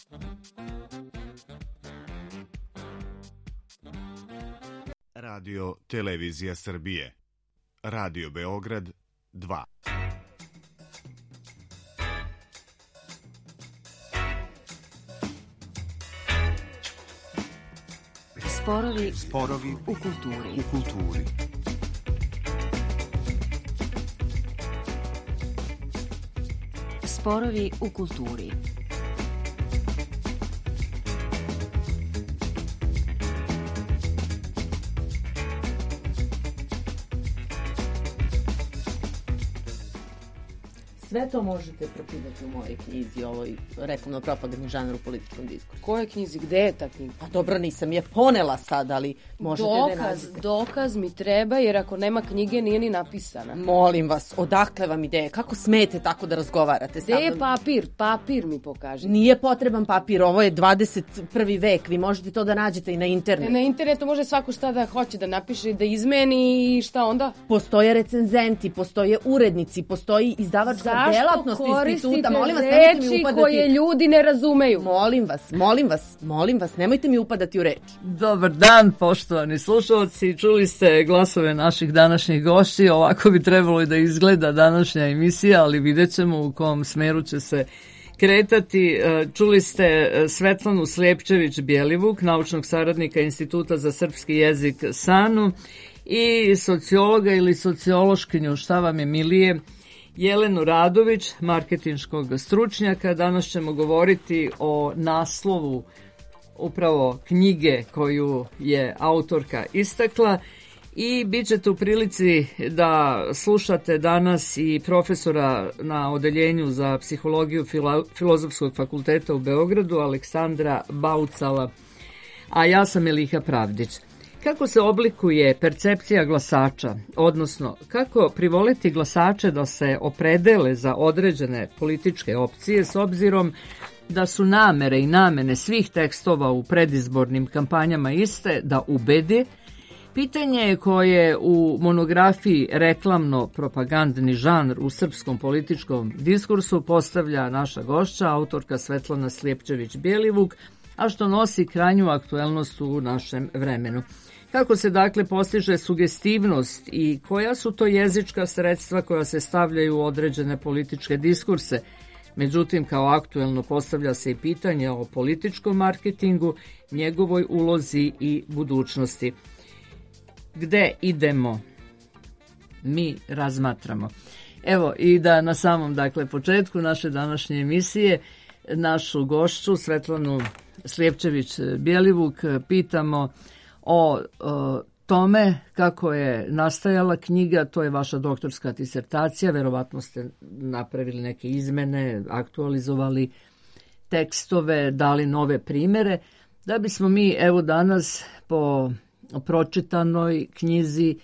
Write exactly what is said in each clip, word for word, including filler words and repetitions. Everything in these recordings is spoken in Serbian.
Radio Televizija Srbije. Radio Beograd dva. Sporovi, Sporovi u kulturi. U kulturi. Sporovi u kulturi. Sve to možete pročitati u mojoj knjizi, ovoj reklamno-propagandni žanr u političkom diskursu. Koje knjizi? Gde je ta knjiga? Pa dobro, nisam je ponela sad, ali možete dokaz, da nađete. Dokaz mi treba, jer ako nema knjige nije ni napisana. Molim vas, odakle vam ideje? Kako smete tako da razgovarate sa mnom? Gde je papir? Papir mi pokaži. Nije potreban papir, ovo je dvadeset prvi vek, vi možete to da nađete i na internetu. Na internetu može svako šta da hoće da napiše, da izmeni i šta onda? Postoje recenzenti, postoje urednici, postoji izdavačka delatnost instituta. Molim vas, nemojte mi upadati. Koje ljudi ne razumeju. Molim vas, molim vas, molim vas, nemojte mi upadati u reč. Dobar dan, poštovani slušalci. Čuli ste glasove naših današnjih gošći. Ovako bi trebalo i da izgleda današnja emisija, ali vidjet ćemo u kom smeru će se kretati. Čuli ste Svetlanu Sljepčević-Bjelivuk, naučnog saradnika Instituta za srpski jezik SANU, i sociologa ili sociološkinju, šta vam je milije, Jelenu Radović, marketinškog stručnjaka. Danas ćemo govoriti o naslovu upravo knjige koju je autorka istakla i bit ćete u prilici da slušate danas i profesora na odeljenju za psihologiju Filozofskog fakulteta u Beogradu, Aleksandra Baucala, a ja sam Eliha Pravdić. Kako se oblikuje percepcija glasača, odnosno kako privoliti glasače da se opredele za određene političke opcije s obzirom da su namere i namene svih tekstova u predizbornim kampanjama iste da ubede, pitanje je koje u monografiji Reklamno-propagandni žanr u srpskom političkom diskursu postavlja naša gošća, autorka Svetlana Sljepčević-Bjelivuk, a što nosi krajnju aktuelnost u našem vremenu. Kako se dakle postiže sugestivnost i koja su to jezička sredstva koja se stavljaju u određene političke diskurse? Međutim, kao aktuelno postavlja se i pitanje o političkom marketingu, njegovoj ulozi i budućnosti. Gde idemo? Mi razmatramo. Evo i da na samom dakle početku naše današnje emisije našu gošću Svetlanu Sljepčević-Bjelivuk pitamo o, o tome kako je nastajala knjiga. To je vaša doktorska disertacija, verovatno ste napravili neke izmene, aktualizovali tekstove, dali nove primere, da bismo mi evo danas po pročitanoj knjizi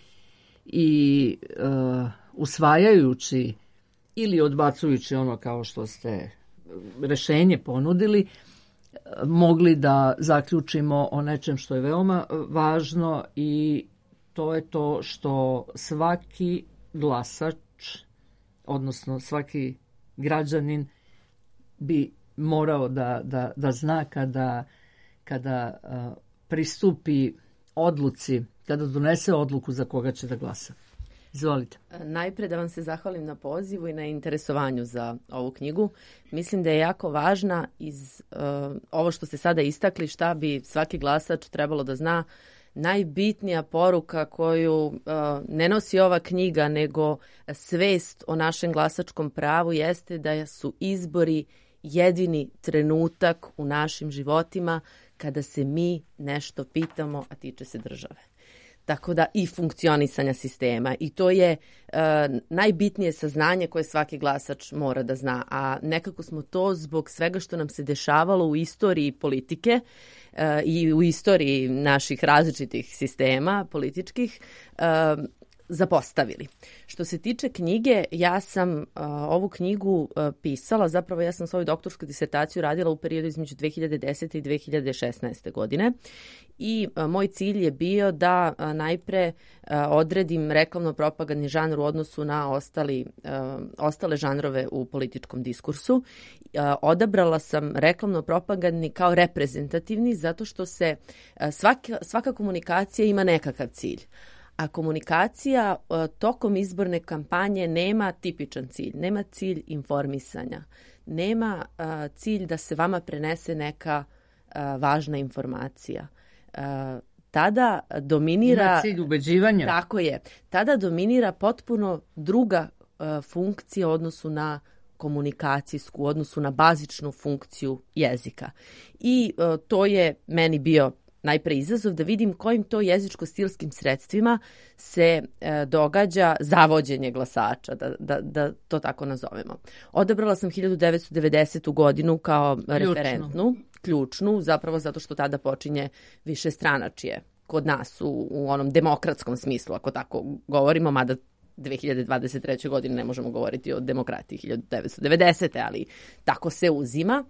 i uh, usvajajući ili odbacujući ono kao što ste rešenje ponudili, mogli da zaključimo o nečem što je veoma važno, i to je to što svaki glasač, odnosno svaki građanin bi morao da, da, da zna kada, kada uh, pristupi odluci, kada donese odluku za koga će da glasa. Izvolite. Najpre da vam se zahvalim na pozivu i na interesovanju za ovu knjigu. Mislim da je jako važna iz uh, ovo što ste sada istakli, šta bi svaki glasač trebalo da zna. Najbitnija poruka koju uh, ne nosi ova knjiga, nego svest o našem glasačkom pravu, jeste da su izbori jedini trenutak u našim životima kada se mi nešto pitamo, a tiče se države. Tako da i funkcionisanja sistema, i to je uh, najbitnije saznanje koje svaki glasač mora da zna, a nekako smo to zbog svega što nam se dešavalo u istoriji politike uh, i u istoriji naših različitih sistema političkih uh, zapostavili. Što se tiče knjige, ja sam uh, ovu knjigu uh, pisala, zapravo ja sam svoju doktorsku disertaciju radila u periodu između dve hiljade desete i dve hiljade šesnaeste. godine i uh, moj cilj je bio da uh, najpre uh, odredim reklamno-propagandni žanr u odnosu na ostali, uh, ostale žanrove u političkom diskursu. Uh, odabrala sam reklamno-propagandni kao reprezentativni zato što se uh, svaka, svaka komunikacija ima nekakav cilj. A komunikacija uh, tokom izborne kampanje nema tipičan cilj, nema cilj informisanja, nema uh, cilj da se vama prenese neka uh, važna informacija. Uh, tada dominira... Ima cilj ubeđivanja. Tako je. Tada dominira potpuno druga uh, funkcija u odnosu na komunikacijsku, u odnosu na bazičnu funkciju jezika. I uh, to je meni bio najpre izazov da vidim kojim to jezičko-stilskim sredstvima se e, događa zavođenje glasača, da, da, da to tako nazovemo. Odabrala sam hiljadu devetsto devedesete. godinu kao Ključnu. referentnu, ključnu, zapravo zato što tada počinje više stranačije kod nas u, u onom demokratskom smislu, ako tako govorimo, mada dve hiljade dvadeset treće. godine ne možemo govoriti o demokratiji hiljadu devetsto devedesete. ali tako se uzima.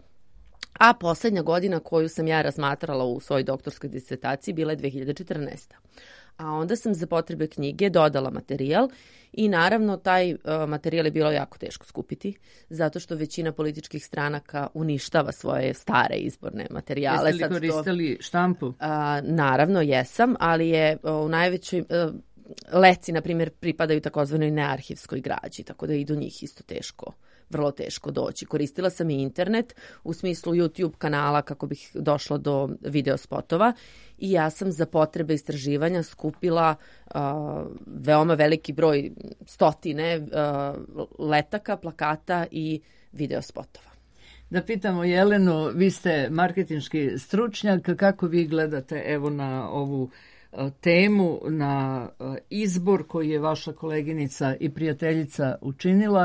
A poslednja godina koju sam ja razmatrala u svojoj doktorskoj disertaciji bila je dve hiljade četrnaeste. A onda sam za potrebe knjige dodala materijal i naravno taj uh, materijal je bilo jako teško skupiti zato što većina političkih stranaka uništava svoje stare izborne materijale. Jeste li koristili to, štampu? Uh, naravno jesam, ali je uh, u najvećoj... Uh, leci, na primjer, pripadaju takozvanoj nearhivskoj građi, tako da i do njih isto teško, vrlo teško doći. Koristila sam i internet u smislu YouTube kanala kako bih došla do video spotova i ja sam za potrebe istraživanja skupila uh, veoma veliki broj, stotine uh, letaka, plakata i video spotova. Da pitamo Jelenu, vi ste marketinški stručnjak, kako vi gledate evo na ovu temu, na izbor koji je vaša koleginica i prijateljica učinila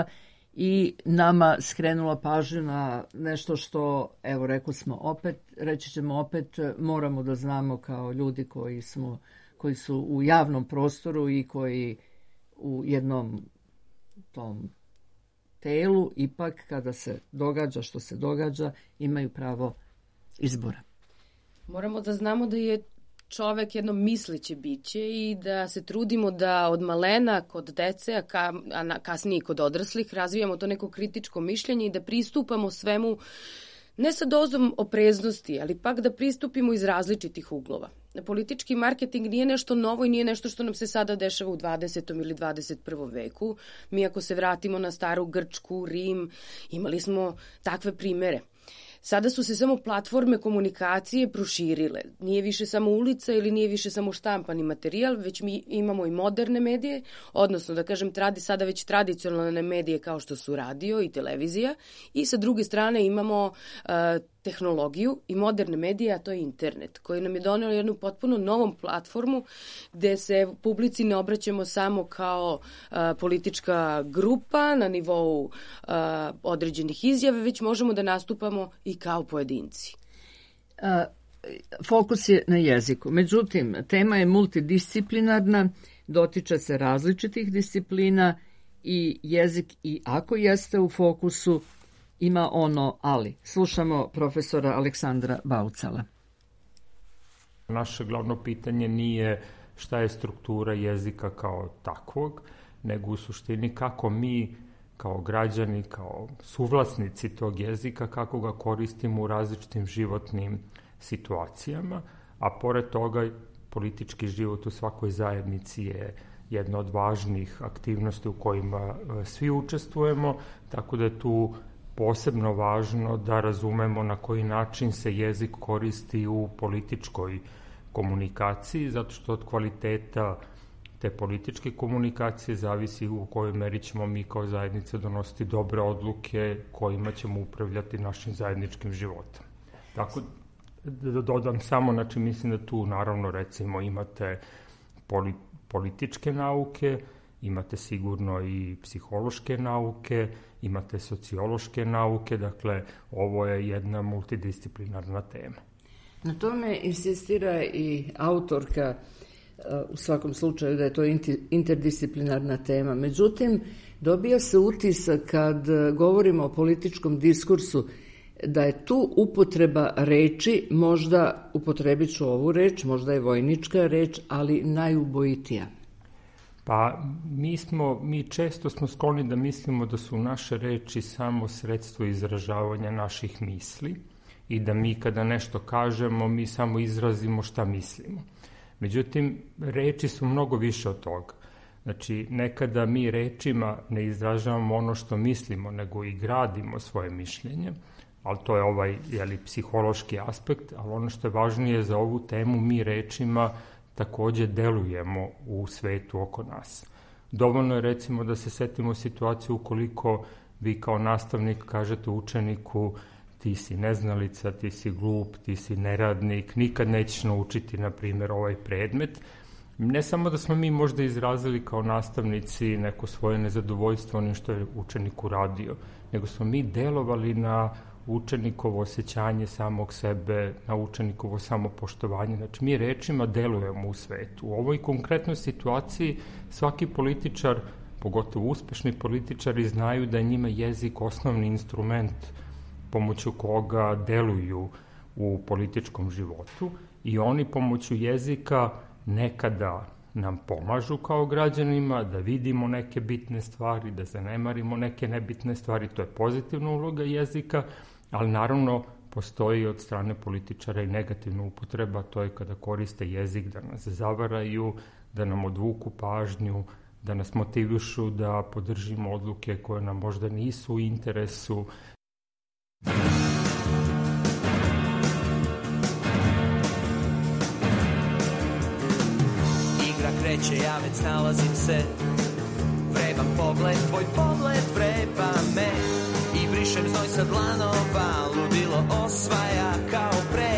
i nama skrenula pažnju na nešto što, evo rekli smo opet, reći ćemo opet, moramo da znamo kao ljudi koji smo, koji su u javnom prostoru i koji u jednom tom telu ipak kada se događa što se događa imaju pravo izbora. Moramo da znamo da je čovek jedno misleće biće i da se trudimo da od malena kod dece, a, ka, a na, kasnije kod odraslih, razvijamo to neko kritičko mišljenje i da pristupamo svemu ne sa dozom opreznosti, ali pak da pristupimo iz različitih uglova. Politički marketing nije nešto novo i nije nešto što nam se sada dešava u dvadesetom ili dvadeset prvom veku. Mi ako se vratimo na staru Grčku, Rim, imali smo takve primere. Sada su se samo platforme komunikacije proširile. Nije više samo ulica ili nije više samo štampani materijal, već mi imamo i moderne medije, odnosno da kažem tradi, sada već tradicionalne medije kao što su radio i televizija i sa druge strane imamo uh, tehnologiju i moderne medije, a to je internet, koji nam je doneo jednu potpuno novom platformu gde se publici ne obraćamo samo kao uh, politička grupa na nivou uh, određenih izjave, već možemo da nastupamo i kao pojedinci. A, fokus je na jeziku. Međutim, tema je multidisciplinarna, dotiče se različitih disciplina i jezik i ako jeste u fokusu, ima ono ali. Slušamo profesora Aleksandra Baucala. Naše glavno pitanje nije šta je struktura jezika kao takvog, nego u suštini kako mi kao građani, kao suvlasnici tog jezika, kako ga koristimo u različitim životnim situacijama, a pored toga politički život u svakoj zajednici je jedna od važnih aktivnosti u kojima svi učestvujemo, tako da je tu posebno važno da razumemo na koji način se jezik koristi u političkoj komunikaciji, zato što od kvaliteta te političke komunikacije zavisi u kojoj meri ćemo mi kao zajednica donositi dobre odluke kojima ćemo upravljati našim zajedničkim životom. Tako da dodam samo, znači mislim da tu naravno recimo imate poli, političke nauke, imate sigurno i psihološke nauke, imate sociološke nauke, dakle ovo je jedna multidisciplinarna tema. Na tome insistira i autorka u svakom slučaju da je to interdisciplinarna tema. Međutim, dobija se utisak kad govorimo o političkom diskursu da je tu upotreba reči, možda upotrebit ću ovu reč, možda je vojnička reč, ali najubojitija. Pa mi smo, mi često smo skloni da mislimo da su naše reči samo sredstvo izražavanja naših misli i da mi kada nešto kažemo, mi samo izrazimo šta mislimo. Međutim, reči su mnogo više od toga. Znači, nekada mi rečima ne izražavamo ono što mislimo, nego i gradimo svoje mišljenje, ali to je ovaj jeli, psihološki aspekt, ali ono što je važnije za ovu temu, mi rečima takođe delujemo u svetu oko nas. Dovoljno je recimo da se setimo situaciju ukoliko vi kao nastavnik kažete učeniku ti si neznalica, ti si glup, ti si neradnik, nikad nećeš naučiti, na primjer, ovaj predmet. Ne samo da smo mi možda izrazili kao nastavnici neko svoje nezadovoljstvo onim što je učenik uradio, nego smo mi delovali na učenikovo osjećanje samog sebe, na učenikovo samopoštovanje. Znači, mi rečima delujemo u svetu. U ovoj konkretnoj situaciji svaki političar, pogotovo uspešni političari, znaju da je njima jezik osnovni instrument pomoću koga deluju u političkom životu i oni pomoću jezika nekada nam pomažu kao građanima da vidimo neke bitne stvari, da zanemarimo neke nebitne stvari. To je pozitivna uloga jezika, ali naravno postoji od strane političara i negativna upotreba, to je kada koriste jezik da nas zavaraju, da nam odvuku pažnju, da nas motivišu da podržimo odluke koje nam možda nisu u interesu. Igra kreće, ja već nalazim se, vreban pogled, tvoj pogled vreba me i brišem znoj sa dlanova, ludilo osvaja kao pre.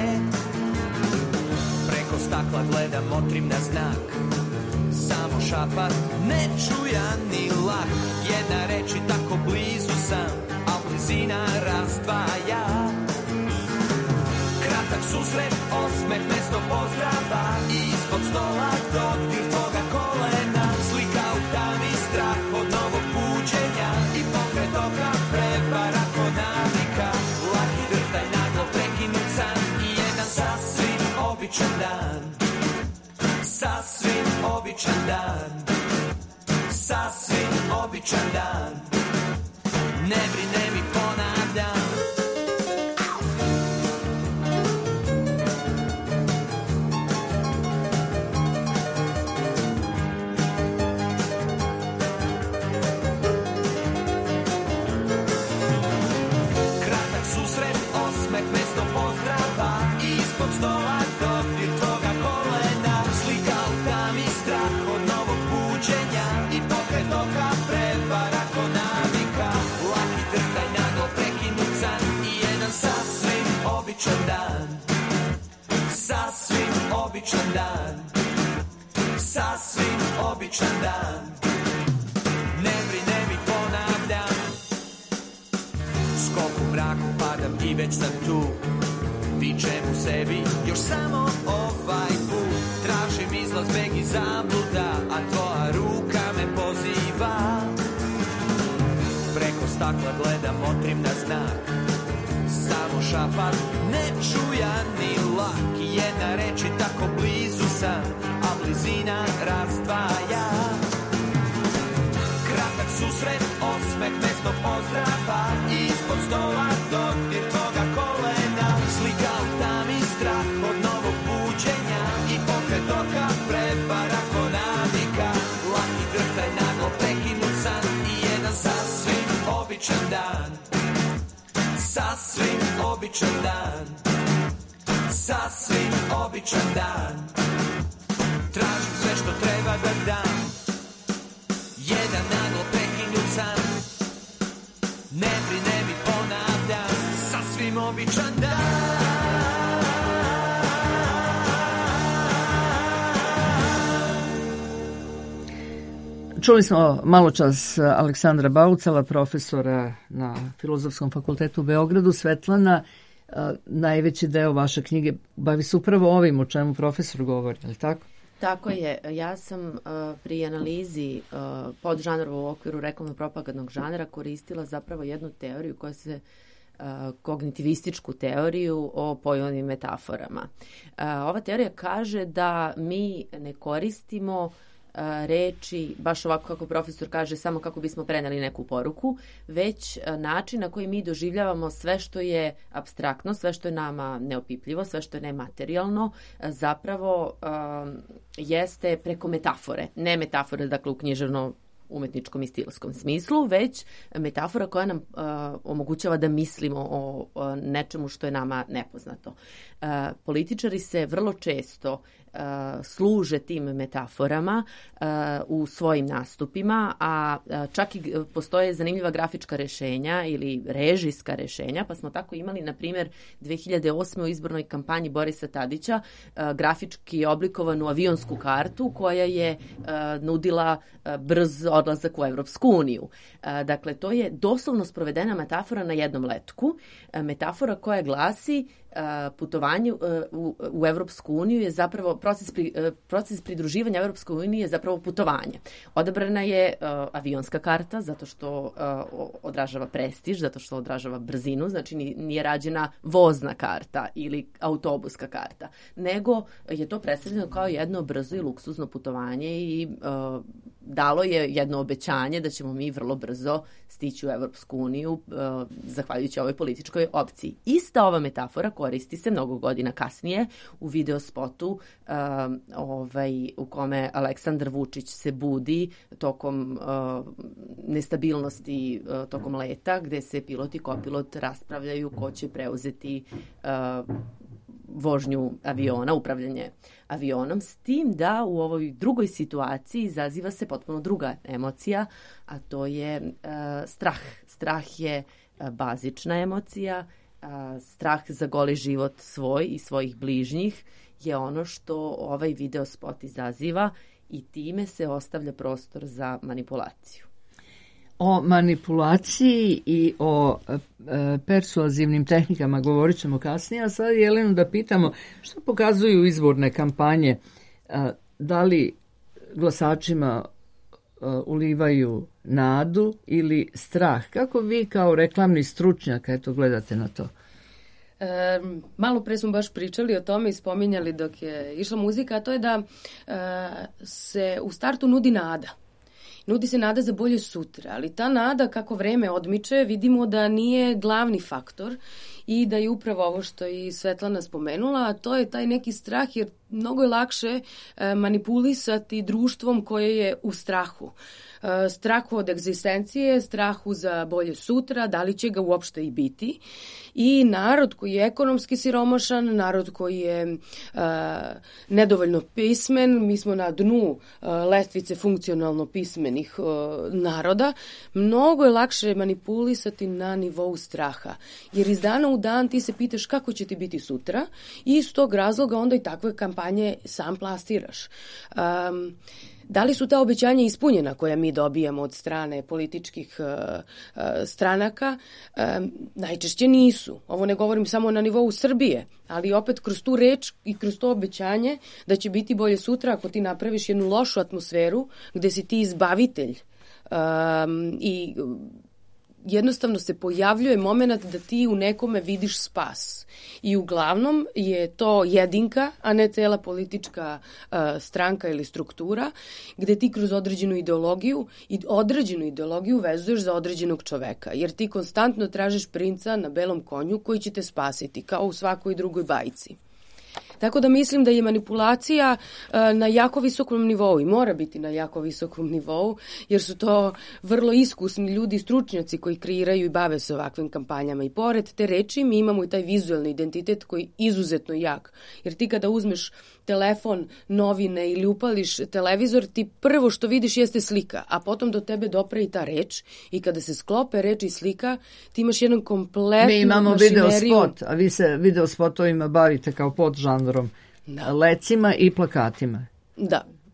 Preko stakla gledam, motrim na znak, samo šapat, nečujan ni lak. Jedna reč i tako blizu sam, a blizina razdvaja. Kratak susret, osmeh, mesto pozdrava, ispod stola dodir tvoga kolena. Slika u tami, strah od novog buđenja i pokret oka, prepara ko navika. Laki drtaj, naglo prekinut san i jedan sasvim običan dan. Sasvim običan dan. Sasvim običan dan. Ne brine mi, ponavljam. Kratak susret, osmeh, mesto pozdrava, ispod stola dodir tvoga kolena. Slika u tami, strah od novog buđenja i pokret oka, prevara ko navika. Laki trtaj, naglo prekinut san i jedan sasvim običan dan. Sasvim običan dan. Sasvim običan dan. Ne brine mi, ponavljam. Skok u mraku, padam i već sam tu. Vičem u sebi, još samo ovaj put. Tražim izlaz, beg i zabluda, a tvoja ruka me poziva. Preko stakla gledam, motrim na znak, samo šapat, nečujan ni lak. Jedna reč i tako blizu sam, a blizina razdvaja. Kratak susret, osmeh, mesto pozdrava, ispod stola dodir tvoga kolena. Slika u tami, strah od novog buđenja i pokret oka, prepara ko navika. Laki drhtaj, naglo prekinut san i jedan sasvim običan dan. Sasvim običan dan. Sasvim običan dan. Tražim sve što treba da dam. Jedan naglo prekinut san. Ne brine mi, ponavljam. Sasvim običan dan. Čuli smo malo čas Aleksandra Baucala, profesora na Filozofskom fakultetu u Beogradu. Svetlana, najveći deo vaše knjige bavi se upravo ovim o čemu profesor govori, je li tako? Tako je. Ja sam uh, pri analizi uh, podžanrova u okviru reklamno-propagandnog žanra koristila zapravo jednu teoriju koja se uh, kognitivističku teoriju o pojmovnim metaforama. Uh, ova teorija kaže da mi ne koristimo reči, baš ovako kako profesor kaže, samo kako bismo preneli neku poruku, već način na koji mi doživljavamo sve što je apstraktno, sve što je nama neopipljivo, sve što je nematerijalno, zapravo um, jeste preko metafore. Ne metafore, dakle, u književno umetničkom i stilskom smislu, već metafora koja nam uh, omogućava da mislimo o, o nečemu što je nama nepoznato. Uh, političari se vrlo često uh, služe tim metaforama uh, u svojim nastupima, a uh, čak i postoje zanimljiva grafička rešenja ili režijska rešenja, pa smo tako imali, na primjer, dve hiljade osme u izbornoj kampanji Borisa Tadića uh, grafički oblikovanu avionsku kartu koja je uh, nudila uh, brz odlazak u Evropsku uniju. Dakle, to je doslovno sprovedena metafora na jednom letku. Metafora koja glasi putovanje u, u Evropsku uniju je zapravo proces, pri, proces pridruživanja Evropskoj uniji je zapravo putovanje. Odabrana je uh, avionska karta zato što uh, odražava prestiž, zato što odražava brzinu, znači nije rađena vozna karta ili autobuska karta, nego je to predstavljeno kao jedno brzo i luksuzno putovanje i uh, dalo je jedno obećanje da ćemo mi vrlo brzo stići u Evropsku uniju uh, zahvaljujući ovoj političkoj opciji. Ista ova metafora koristi se mnogo godina kasnije u videospotu uh, ovaj, u kome Aleksandar Vučić se budi tokom uh, nestabilnosti uh, tokom leta, gde se pilot i kopilot raspravljaju ko će preuzeti uh, vožnju aviona, upravljanje avionom, s tim da u ovoj drugoj situaciji izaziva se potpuno druga emocija, a to je uh, strah. Strah je uh, bazična emocija, uh, strah za goli život svoj i svojih bližnjih je ono što ovaj video spot izaziva i time se ostavlja prostor za manipulaciju. O manipulaciji i o e, persuazivnim tehnikama govorit ćemo kasnije, a sad Jelenu da pitamo što pokazuju izborne kampanje, e, da li glasačima e, ulivaju nadu ili strah? Kako vi kao reklamni stručnjak eto, gledate na to? E, malo pre smo baš pričali o tome i spominjali dok je išla muzika, a to je da e, se u startu nudi nada. Nudi se nada za bolje sutra, ali ta nada kako vreme odmiče vidimo da nije glavni faktor i da je upravo ovo što je i Svetlana spomenula, a to je taj neki strah, jer mnogo je lakše manipulisati društvom koje je u strahu. Strahu od egzistencije, strahu za bolje sutra, da li će ga uopšte i biti. I narod koji je ekonomski siromašan, narod koji je uh, nedovoljno pismen, mi smo na dnu uh, lestvice funkcionalno pismenih uh, naroda, mnogo je lakše manipulisati na nivou straha. Jer iz dana u dan ti se pitaš kako će ti biti sutra i iz tog razloga onda i takve kampanje sam plastiraš. Um, Da li su ta obećanja ispunjena koja mi dobijamo od strane političkih uh, uh, stranaka? Um, najčešće nisu. Ovo ne govorim samo na nivou Srbije, ali opet kroz tu reč i kroz to obećanje da će biti bolje sutra ako ti napraviš jednu lošu atmosferu gde si ti izbavitelj um, i jednostavno se pojavljuje moment da ti u nekome vidiš spas. I uglavnom je to jedinka, a ne cela politička uh, stranka ili struktura, gde ti kroz određenu ideologiju i određenu ideologiju vezuješ za određenog čoveka. Jer ti konstantno tražiš princa na belom konju koji će te spasiti, kao u svakoj drugoj bajci. Tako da mislim da je manipulacija uh, na jako visokom nivou i mora biti na jako visokom nivou, jer su to vrlo iskusni ljudi i stručnjaci koji kreiraju i bave se ovakvim kampanjama. I pored te reči mi imamo i taj vizualni identitet koji je izuzetno jak. Jer ti kada uzmeš telefon, novine ili upališ televizor, ti prvo što vidiš jeste slika, a potom do tebe dopre i ta reč i kada se sklope reč i slika, ti imaš jedan kompletnu Mi imamo mašineriju. video spot, a vi se video spotovima bavite kao podžanrom, da. Lecima i plakatima. Da.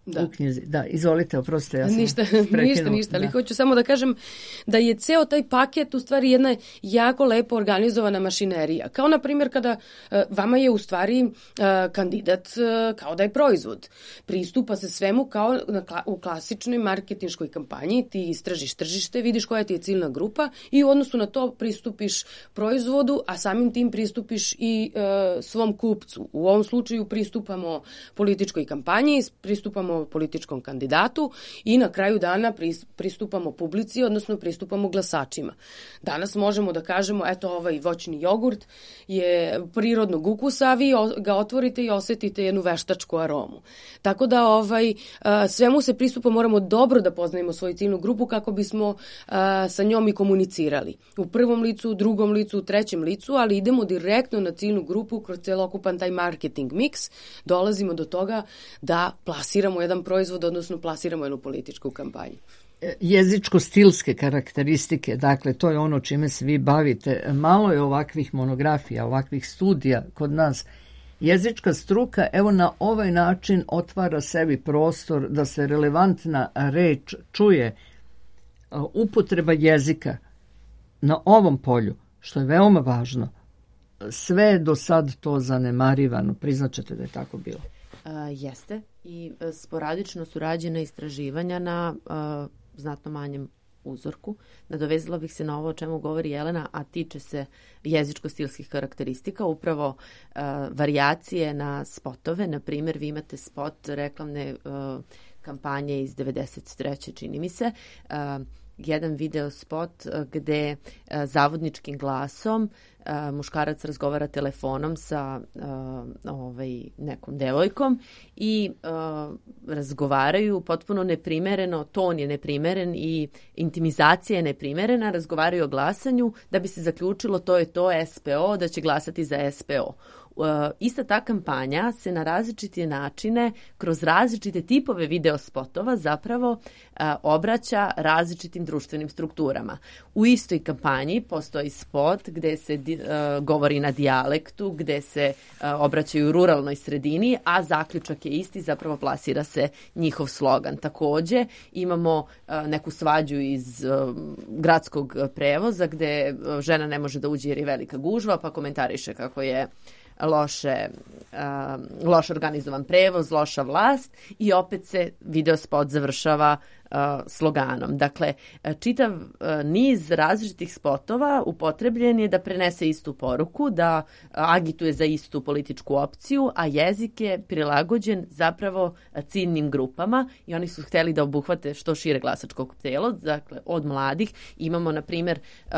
Da. U knjizi. Da, izvolite, oprostite, ja sam ništa, ništa, ništa, ali da. Hoću samo da kažem da je ceo taj paket u stvari jedna jako lepo organizovana mašinerija. Kao na primjer kada uh, vama je u stvari uh, kandidat uh, kao da je proizvod. Pristupa se svemu kao na, u klasičnoj marketinškoj kampanji, ti istražiš tržište, vidiš koja ti je ciljna grupa i u odnosu na to pristupiš proizvodu, a samim tim pristupiš i uh, svom kupcu. U ovom slučaju pristupamo političkoj kampanji, pristupamo političkom kandidatu i na kraju dana pristupamo publici, odnosno pristupamo glasačima. Danas možemo da kažemo, eto ovaj voćni jogurt je prirodnog ukusa, a vi ga otvorite i osetite jednu veštačku aromu. Tako da ovaj, svemu se pristupa, moramo dobro da poznajemo svoju ciljnu grupu kako bismo sa njom i komunicirali. U prvom licu, u drugom licu, u trećem licu, ali idemo direktno na ciljnu grupu kroz celokupan taj marketing mix, dolazimo do toga da plasiramo jedan proizvod, odnosno plasiramo jednu političku kampanju. Jezičko-stilske karakteristike, dakle, to je ono čime se vi bavite. Malo je ovakvih monografija, ovakvih studija kod nas. Jezička struka, evo na ovaj način otvara sebi prostor da se relevantna reč čuje. Upotreba jezika na ovom polju, što je veoma važno, sve je do sad to zanemarivano. Priznaćete da je tako bilo? Uh, jeste i sporadično su rađena istraživanja na uh, znatno manjem uzorku. Nadovezala bih se na ovo o čemu govori Jelena, a tiče se jezičko-stilskih karakteristika, upravo uh, varijacije na spotove. Na primjer, vi imate spot reklamne uh, kampanje iz devedeset treće čini mi se, uh, jedan video spot gde uh, zavodničkim glasom uh, muškarac razgovara telefonom sa uh, ovaj, nekom devojkom i uh, razgovaraju potpuno neprimereno, ton je neprimeren i intimizacija je neprimerena, razgovaraju o glasanju da bi se zaključilo to je to S P O, da će glasati za S P O. Uh, ista ta kampanja se na različite načine, kroz različite tipove video spotova zapravo uh, obraća različitim društvenim strukturama. U istoj kampanji postoji spot gde se uh, govori na dijalektu, gde se uh, obraćaju ruralnoj sredini, a zaključak je isti, zapravo plasira se njihov slogan. Takođe imamo uh, neku svađu iz uh, gradskog prevoza gde uh, žena ne može da uđe jer je velika gužva, pa komentariše kako je loše, uh, loš organizovan prevoz, loša vlast i opet se video spot završava uh, sloganom. Dakle, čitav uh, niz različitih spotova upotrebljen je da prenese istu poruku, da uh, agituje za istu političku opciju, a jezik je prilagođen zapravo ciljnim grupama i oni su hteli da obuhvate što šire glasačkog telo, dakle od mladih. Imamo, na primjer, uh,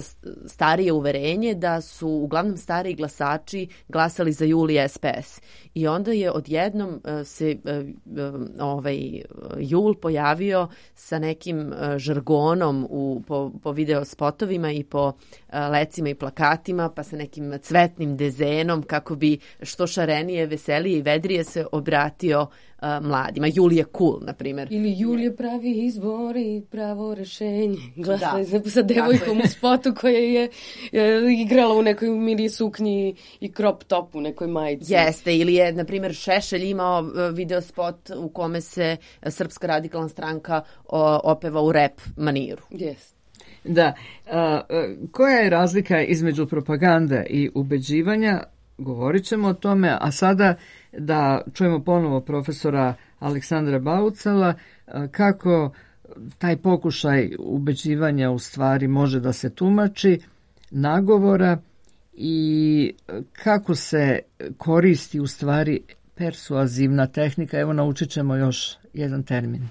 starije uverenje da su uglavnom stariji glasači glasali za Juli S P S. I onda je odjednom uh, se uh, uh, ovaj Jul pojavio sa nekim uh, žargonom u, po, po video spotovima i po uh, lecima i plakatima, pa sa nekim cvetnim dezenom kako bi što šarenije, veselije i vedrije se obratio uh, mladima. Jul je cool, na primjer. Ili Jul je pravi izbor i pravo rešenje. Glasali da. Sa devojkom u spotu koja je uh, igrala u nekoj mini suknji i crop top u nekoj majici. Jeste, ili je, na primjer, Šešelj imao video spot u kome se Srpska radikalna stranka o, opeva u rap maniru. Jeste. Da. A, koja je razlika između propagande i ubeđivanja? Govorit ćemo o tome, a sada da čujemo ponovo profesora Aleksandra Baucala kako taj pokušaj ubeđivanja u stvari može da se tumači, nagovora i kako se koristi u stvari persuazivna tehnika. Evo, naučit ćemo još jedan termin.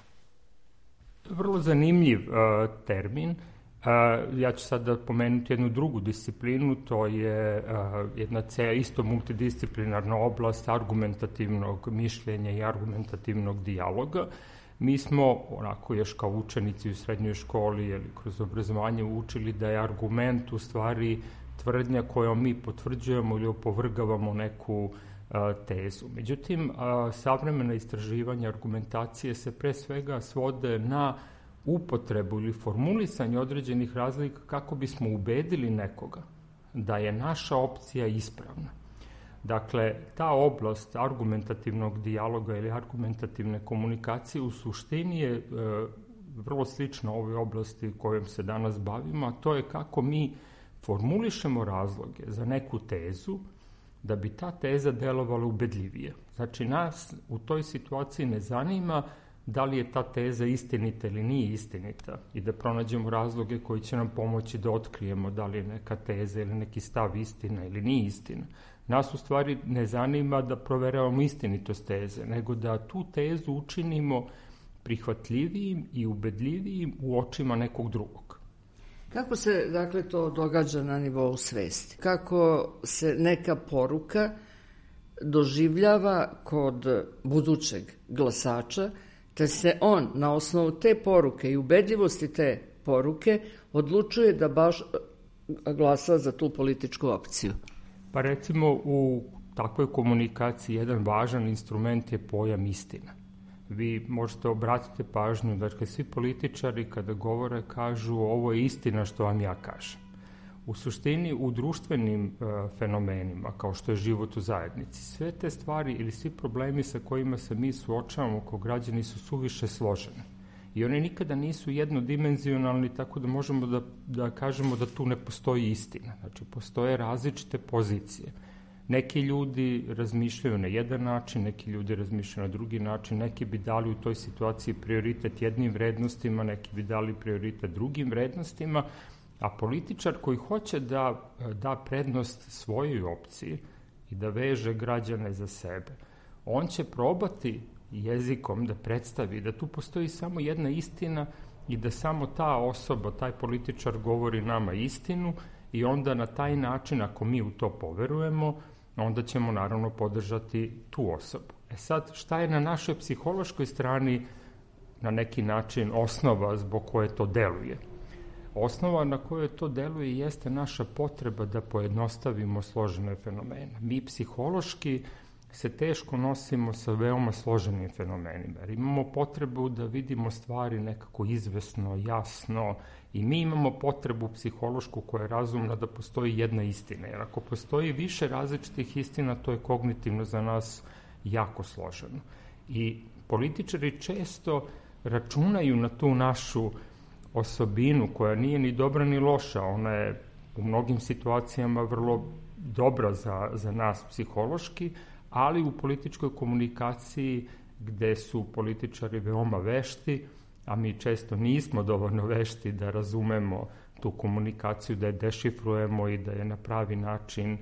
Vrlo zanimljiv uh, termin. Uh, ja ću sad da pomenuti jednu drugu disciplinu, to je uh, jedna ce, isto multidisciplinarna oblast argumentativnog mišljenja i argumentativnog dijaloga. Mi smo, onako još kao učenici u srednjoj školi ili kroz obrazovanje učili da je argument u stvari tvrdnja kojom mi potvrđujemo ili opovrgavamo neku a, tezu. Međutim, a, savremena istraživanja argumentacije se pre svega svode na upotrebu ili formulisanje određenih razlika kako bismo ubedili nekoga da je naša opcija ispravna. Dakle, ta oblast argumentativnog dijaloga ili argumentativne komunikacije u suštini je e, vrlo slična ovoj oblasti kojom se danas bavimo, a to je kako mi formulišemo razloge za neku tezu da bi ta teza delovala ubedljivije. Znači, nas u toj situaciji ne zanima da li je ta teza istinita ili nije istinita i da pronađemo razloge koji će nam pomoći da otkrijemo da li je neka teza ili neki stav istina ili nije istina. Nas u stvari ne zanima da proveravamo istinitost teze, nego da tu tezu učinimo prihvatljivijim i ubedljivijim u očima nekog drugog. Kako se, dakle, to događa na nivou svesti? Kako se neka poruka doživljava kod budućeg glasača, te se on na osnovu te poruke i ubedljivosti te poruke odlučuje da baš glasa za tu političku opciju? Pa recimo u takvoj komunikaciji jedan važan instrument je pojam istina. Vi možete obratiti pažnju, dakle svi političari kada govore kažu ovo je istina što vam ja kažem. U suštini u društvenim e, fenomenima kao što je život u zajednici, sve te stvari ili svi problemi sa kojima se mi suočavamo kao građani su suviše složeni. I oni nikada nisu jednodimenzionalni, tako da možemo da, da kažemo da tu ne postoji istina. Znači, postoje različite pozicije. Neki ljudi razmišljaju na jedan način, neki ljudi razmišljaju na drugi način, neki bi dali u toj situaciji prioritet jednim vrednostima, neki bi dali prioritet drugim vrednostima, a političar koji hoće da da prednost svojoj opciji i da veže građane za sebe, on će probati jezikom da predstavi da tu postoji samo jedna istina i da samo ta osoba, taj političar govori nama istinu i onda na taj način, ako mi u to poverujemo, onda ćemo naravno podržati tu osobu. E sad, šta je na našoj psihološkoj strani na neki način osnova zbog koje to deluje? Osnova na kojoj to deluje jeste naša potreba da pojednostavimo složene fenomene. Mi psihološki se teško nosimo sa veoma složenim fenomenima, jer imamo potrebu da vidimo stvari nekako izvesno, jasno i mi imamo potrebu psihološku koja je razumna da postoji jedna istina, jer ako postoji više različitih istina, to je kognitivno za nas jako složeno. I političari često računaju na tu našu osobinu koja nije ni dobra ni loša, ona je u mnogim situacijama vrlo dobra za, za nas psihološki, ali u političkoj komunikaciji gde su političari veoma vešti, a mi često nismo dovoljno vešti da razumemo tu komunikaciju, da je dešifrujemo i da je na pravi način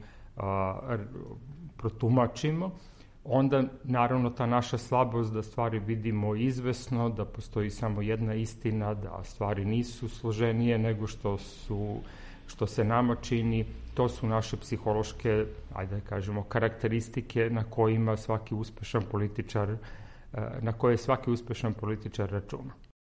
a, protumačimo, onda naravno ta naša slabost da stvari vidimo izvesno, da postoji samo jedna istina, da stvari nisu složenije nego što su što se nama čini, to su naše psihološke, ajde da kažemo, karakteristike na kojima svaki uspešan političar, na koje svaki uspešan političar računa.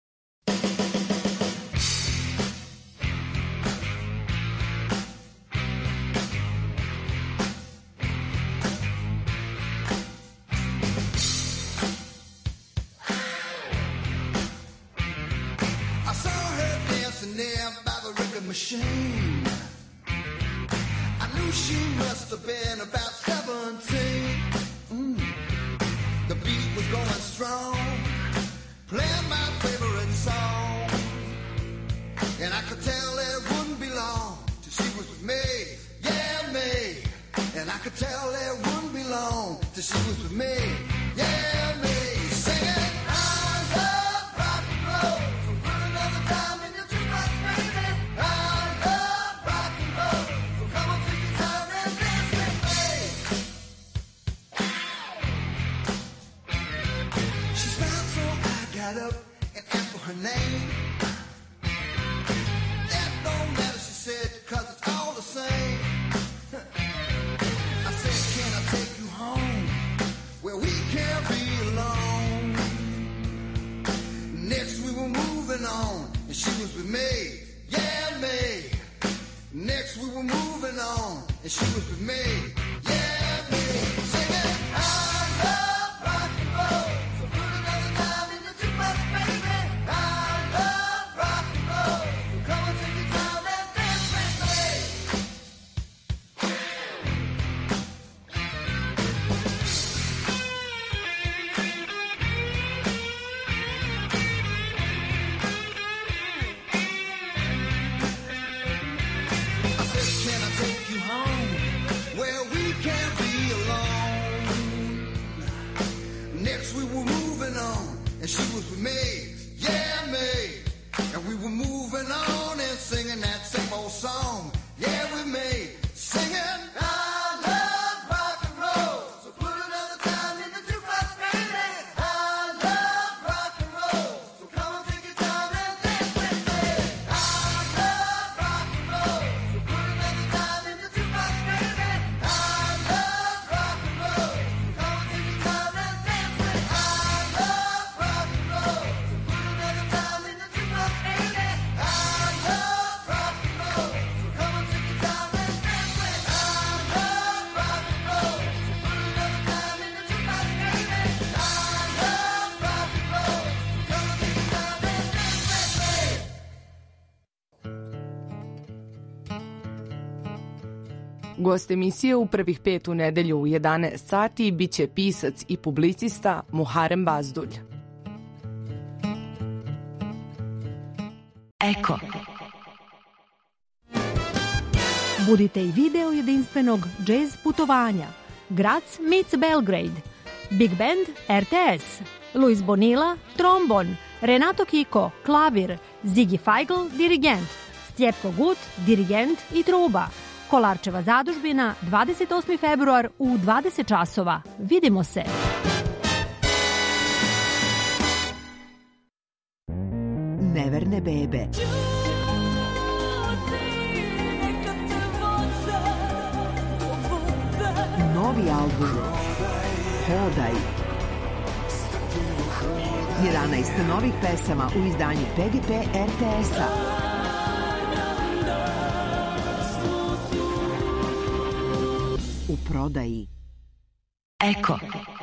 Machine. I knew she must have been about seventeen. Mm. The beat was going strong, playing my favorite song, and I could tell it wouldn't be long till she was with me, yeah me. And I could tell it wouldn't be long till she was with me, yeah me. Singing. Up and asked for her name. That don't matter, she said, cause it's all the same. I said, can I take you home where we can't be alone? Next we were moving on and she was with me, yeah me. Next we were moving on and she was with me, yeah me. Singing, I love rock and roll. Gost emisije u prvih pet u nedelju u jedanaest sati biće pisac i publicista Muharem Bazdulj. Eko. Budite i video jedinstvenog jazz putovanja. Graz meets Belgrade. Big Band R T S. Luis Bonilla, trombon. Renato Kiko, klavir. Ziggy Feigl, dirigent. Stjepko Gut, dirigent i truba. Kolarčeva zadužbina, dvadeset osmi februar u dvadeset časova. Vidimo se! Neverne bebe. Novi album Hodaj. jedanaest novih pesama u izdanju P G P R T S-a. U prodaji. Eko.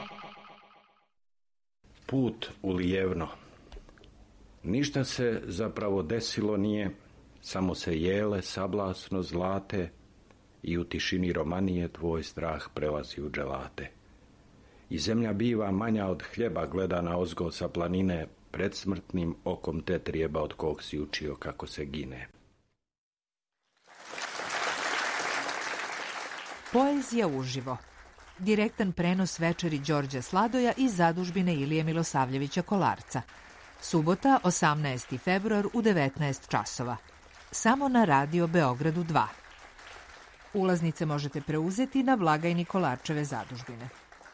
Put u Lijevno. Ništa se zapravo desilo nije, samo se jele sablasno zlate i u tišini romanije tvoj strah prelazi u dželate. I zemlja biva manja od hljeba gledana ozgo sa planine, predsmrtnim okom te trijeba od kog si učio kako se gine. Poezija uživo. Direktan prenos večeri Đorđa Sladoja iz zadužbine Ilije Milosavljevića Kolarca. Subota, osamnaesti februar u devetnaest časova. Samo na Radio Beogradu dva. Ulaznice možete preuzeti na blagajni Kolarčeve zadužbine.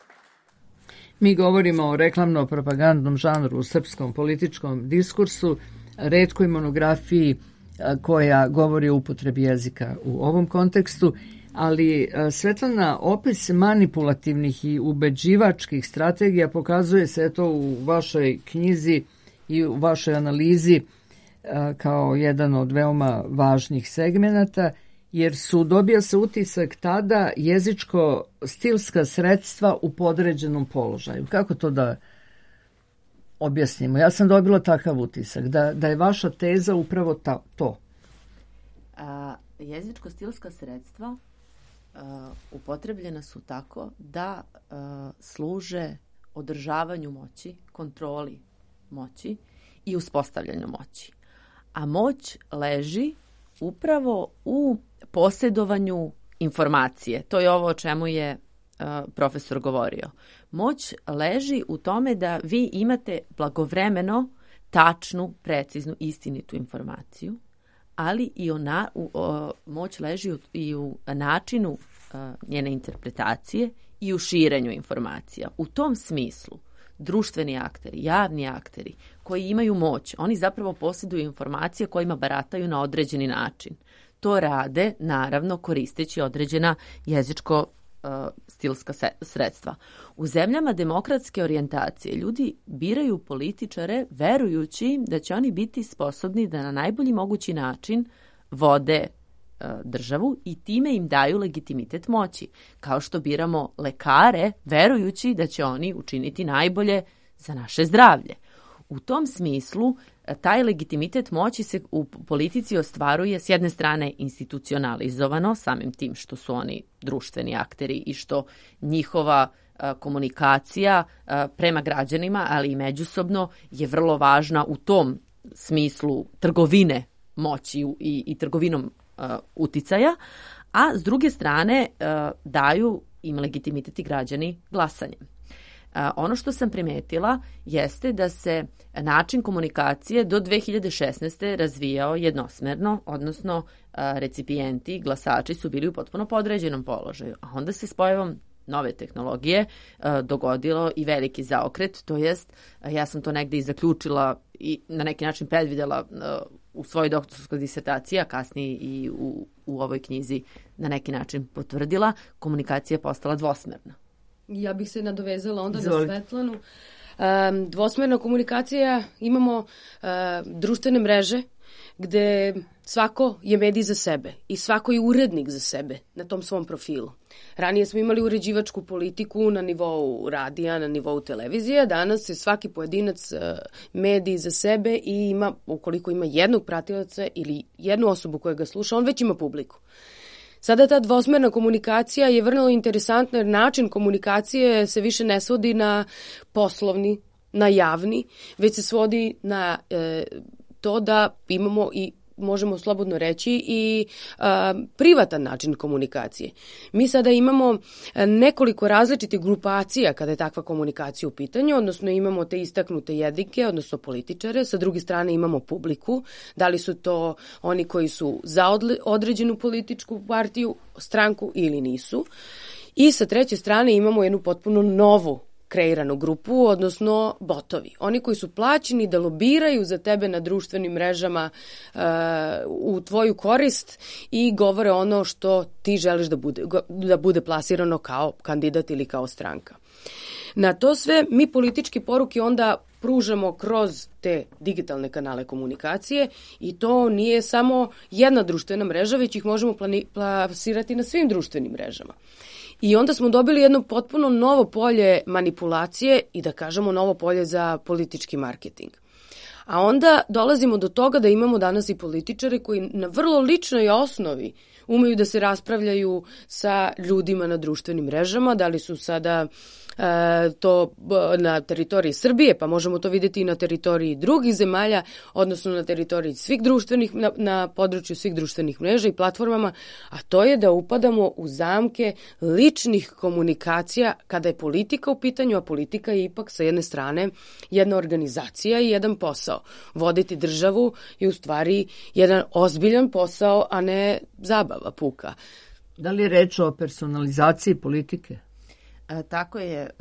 Mi govorimo o reklamno-propagandnom žanru u srpskom političkom diskursu, retkoj monografiji koja govori o upotrebi jezika u ovom kontekstu, ali Svetlana, opis manipulativnih i ubeđivačkih strategija pokazuje se to u vašoj knjizi i u vašoj analizi kao jedan od veoma važnih segmenata, jer su, dobija se utisak tada, jezičko-stilska sredstva u podređenom položaju. Kako to da objasnimo? Ja sam dobila takav utisak, da, da je vaša teza upravo ta, to. A, jezičko-stilska sredstva a, upotrebljena su tako da a, služe održavanju moći, kontroli moći i uspostavljanju moći. A moć leži upravo u posjedovanju informacije. To je ovo o čemu je uh, profesor govorio. Moć leži u tome da vi imate blagovremeno tačnu, preciznu, istinitu informaciju, ali i ona, u, o, moć leži u, i u načinu uh, njene interpretacije i u širenju informacija. U tom smislu društveni akteri, javni akteri koji imaju moć, oni zapravo posjeduju informacije kojima barataju na određeni način. To rade, naravno, koristeći određena jezičko-stilska sredstva. U zemljama demokratske orijentacije ljudi biraju političare verujući da će oni biti sposobni da na najbolji mogući način vode državu i time im daju legitimitet moći. Kao što biramo lekare verujući da će oni učiniti najbolje za naše zdravlje. U tom smislu taj legitimitet moći se u politici ostvaruje s jedne strane institucionalizovano, samim tim što su oni društveni akteri i što njihova komunikacija prema građanima, ali i međusobno je vrlo važna u tom smislu trgovine moći i, i trgovinom uh, uticaja, a s druge strane uh, daju im legitimitet i građani glasanjem. Uh, ono što sam primetila jeste da se način komunikacije do dve hiljade šesnaeste. razvijao jednosmerno, odnosno uh, recipijenti, glasači su bili u potpuno podređenom položaju, a onda se s pojavom nove tehnologije uh, dogodilo i veliki zaokret, to jest uh, ja sam to negde i zaključila i na neki način predvidela uh, u svojoj doktorskoj disertaciji, a kasnije i u, u ovoj knjizi na neki način potvrdila, komunikacija je postala dvosmerna. Ja bih se nadovezala onda Izvolite. na Svetlanu. Um, dvosmerna komunikacija, imamo uh, društvene mreže gde svako je medij za sebe i svako je urednik za sebe na tom svom profilu. Ranije smo imali uređivačku politiku na nivou radija, na nivou televizije, danas je svaki pojedinac uh, medij za sebe i ima, ukoliko ima jednog pratilaca ili jednu osobu koja ga sluša, on već ima publiku. Sada ta dvosmerna komunikacija je vrlo interesantna jer način komunikacije se više ne svodi na poslovni, na javni, već se svodi na e, to da imamo i možemo slobodno reći i a, privatan način komunikacije. Mi sada imamo nekoliko različitih grupacija kada je takva komunikacija u pitanju, odnosno imamo te istaknute jedike, odnosno političare, sa druge strane imamo publiku, da li su to oni koji su za određenu političku partiju, stranku ili nisu. I sa treće strane imamo jednu potpuno novu kreiranu grupu, odnosno botovi. Oni koji su plaćeni da lobiraju za tebe na društvenim mrežama uh, u tvoju korist i govore ono što ti želiš da bude, da bude plasirano kao kandidat ili kao stranka. Na to sve mi političke poruke onda pružamo kroz te digitalne kanale komunikacije i to nije samo jedna društvena mreža, već ih možemo plani, plasirati na svim društvenim mrežama. I onda smo dobili jedno potpuno novo polje manipulacije i da kažemo novo polje za politički marketing. A onda dolazimo do toga da imamo danas i političare koji na vrlo ličnoj osnovi umeju da se raspravljaju sa ljudima na društvenim mrežama, da li su sada e, to na teritoriji Srbije, pa možemo to vidjeti i na teritoriji drugih zemalja, odnosno na teritoriji svih društvenih, na, na području svih društvenih mreža i platformama, a to je da upadamo u zamke ličnih komunikacija kada je politika u pitanju, a politika je ipak sa jedne strane jedna organizacija i jedan posao. Voditi državu je u stvari jedan ozbiljan posao, a ne zabava puka. Da li je reč o personalizaciji politike? E, tako je. E,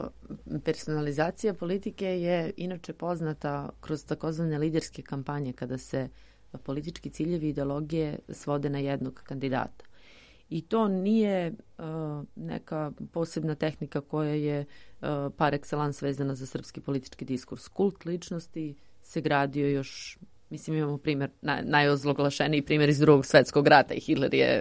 personalizacija politike je inače poznata kroz takozvane liderske kampanje kada se politički ciljevi i ideologije svode na jednog kandidata. I to nije uh, neka posebna tehnika koja je uh, par excellence vezana za srpski politički diskurs. Kult ličnosti se gradio još, mislim imamo primjer, naj, najozloglašeniji primjer iz drugog svetskog rata i Hitler je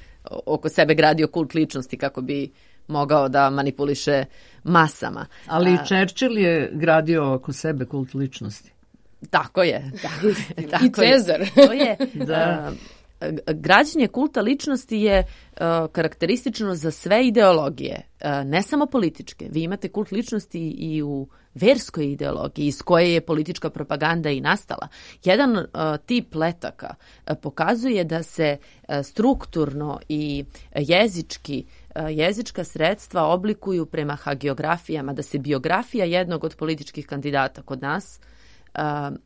oko sebe gradio kult ličnosti kako bi mogao da manipuliše masama. Ali uh, Churchill je gradio oko sebe kult ličnosti. Tako je. Tako, tako I Cezar. Je. To je... Da. Uh, Građenje kulta ličnosti je uh, karakteristično za sve ideologije, uh, ne samo političke. Vi imate kult ličnosti i u verskoj ideologiji iz koje je politička propaganda i nastala. Jedan uh, tip letaka uh, pokazuje da se uh, strukturno i jezički uh, jezička sredstva oblikuju prema hagiografijama, da se biografija jednog od političkih kandidata kod nas uh,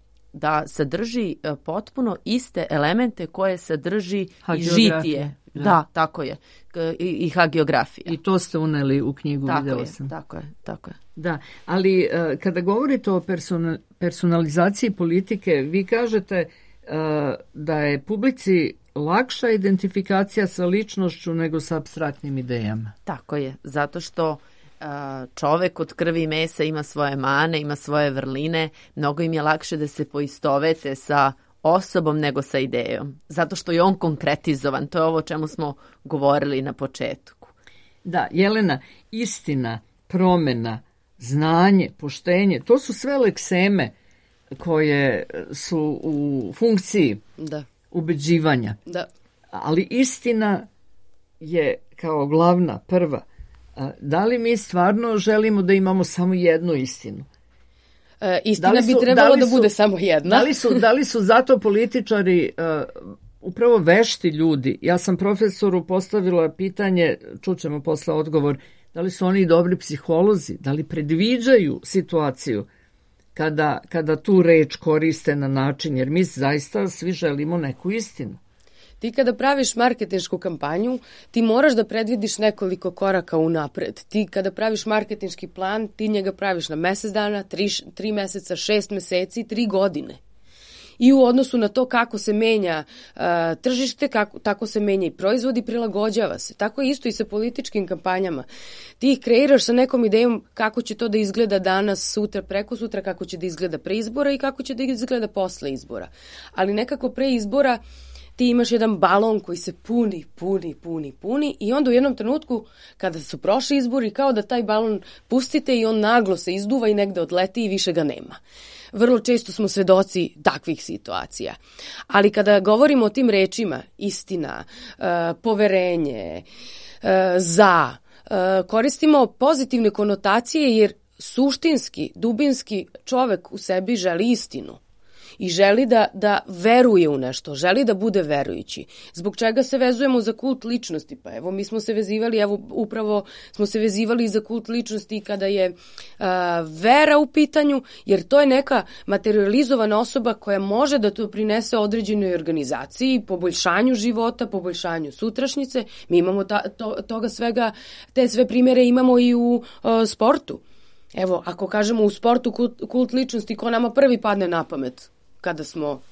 da sadrži potpuno iste elemente koje sadrži i žitije. Da. da, tako je. I, i hagiografija. I to ste uneli u knjigu, tako videla je, sam. Tako je, tako je. Da, ali uh, kada govorite o persona, personalizaciji politike, vi kažete uh, da je publici lakša identifikacija sa ličnošću nego sa apstraktnim idejama. Tako je, zato što čovek od krvi i mesa ima svoje mane, ima svoje vrline, mnogo im je lakše da se poistovete sa osobom nego sa idejom, zato što je on konkretizovan. To je ovo o čemu smo govorili na početku. Da, Jelena, istina, promena, znanje, poštenje, to su sve lekseme koje su u funkciji da. ubeđivanja. Da. Ali istina je kao glavna, prva. Da li mi stvarno želimo da imamo samo jednu istinu? E, istina su, bi trebalo da, da bude samo jedna. Da li su, da li su zato političari uh, upravo vešti ljudi? Ja sam profesoru postavila pitanje, čućemo posle odgovor, da li su oni dobri psiholozi? Da li predviđaju situaciju kada, kada tu reč koriste na način? Jer mi zaista svi želimo neku istinu. Ti kada praviš marketinšku kampanju, ti moraš da predvidiš nekoliko koraka unapred. Ti kada praviš marketinški plan, ti njega praviš na mesec dana, tri, tri meseca, šest meseci, tri godine. I u odnosu na to kako se menja uh, tržište, kako, tako se menja i proizvod i prilagođava se. Tako je isto i sa političkim kampanjama. Ti ih kreiraš sa nekom idejom kako će to da izgleda danas, sutra, preko sutra, kako će da izgleda pre izbora i kako će da izgleda posle izbora. Ali nekako pre izbora ti imaš jedan balon koji se puni, puni, puni, puni i onda u jednom trenutku kada su prošli izbori kao da taj balon pustite i on naglo se izduva i negde odleti i više ga nema. Vrlo često smo svedoci takvih situacija. Ali kada govorimo o tim rečima, istina, uh, poverenje, uh, za, uh, koristimo pozitivne konotacije jer suštinski, dubinski čovek u sebi želi istinu. I želi da, da veruje u nešto, želi da bude verujući. Zbog čega se vezujemo za kult ličnosti? Pa evo, mi smo se vezivali, evo upravo smo se vezivali za kult ličnosti kada je a, vera u pitanju, jer to je neka materializovana osoba koja može da to prinese određenoj organizaciji, poboljšanju života, poboljšanju sutrašnjice. Mi imamo ta, to, toga svega, te sve primjere imamo i u a, sportu. Evo, ako kažemo u sportu kult, kult ličnosti, ko nama prvi padne na pamet kada smo